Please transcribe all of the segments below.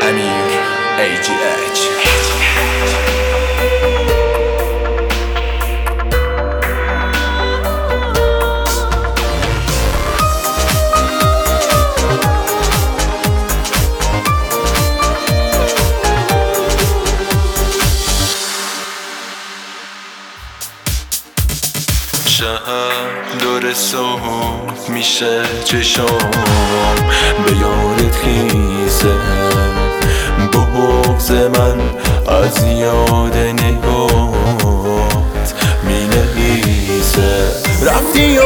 امیر AGH. شهر دور صبح میشه چشم به یادت خیزه، بغض من از یاد نگات می نویسه. رفتی و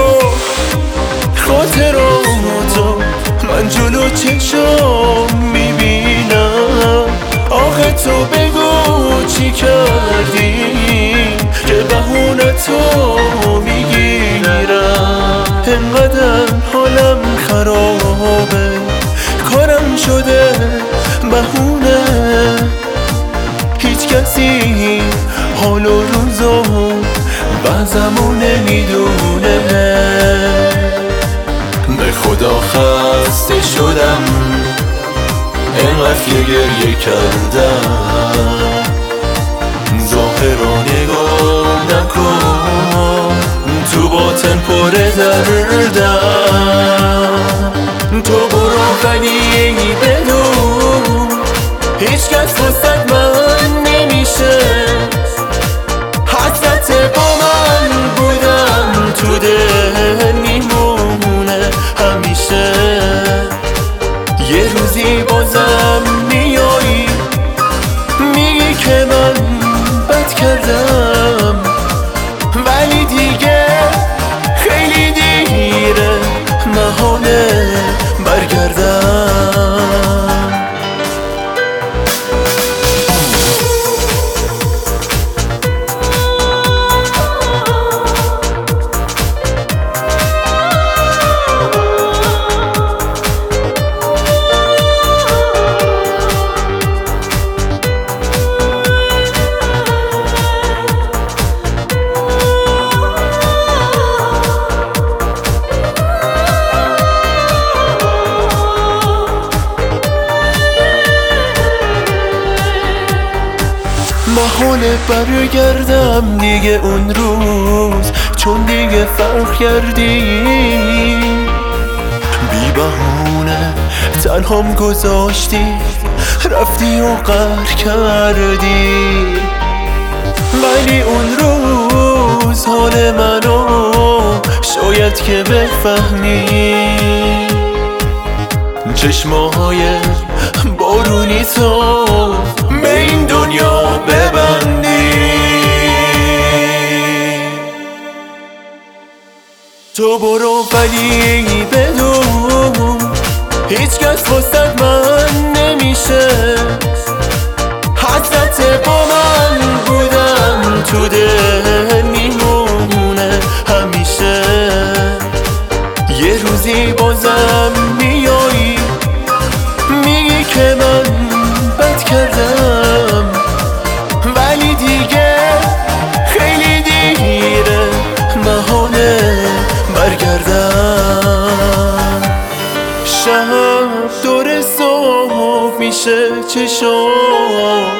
خاطراتو من جلو چشم میبینم، آخه تو بگو چی کردی که بهونه تو میگیرم. انقدر حالم خرابه، کارم شده بهونه، هیچ کسی حال و روزو بعضمو نمیدونه. به خدا خسته شدم، اینقدر گریه کردم، ظاهر رو نگاه نکن، تو باطن پر دردم. تو برو ولی بدون هیچ کس واسد من نمیشه. حسرت با من بودم تو دل میمونه همیشه. یه روزی بازم میایی میگی که من بد کردم، ولی دیگه خیلی دیره، محاله برگردم. محاله برگردم دیگه اون روز، چون دیگه فرق کردی. بی بهونه تنهام گذاشتی، رفتی و قهر کردی. ولی اون روز حال منو شاید که بفهمی. چشمای بارونی تو به این دنیا ببندی. تو برو ولی بدون هیچ کس واسد من نمیشه. حسرت با من بودم تو دل میمونه همیشه. یه روزی بازم میایی میگی که من بد کردم، ولی دیگه خیلی دیره، محاله برگردم. شب دور صبح میشه چشم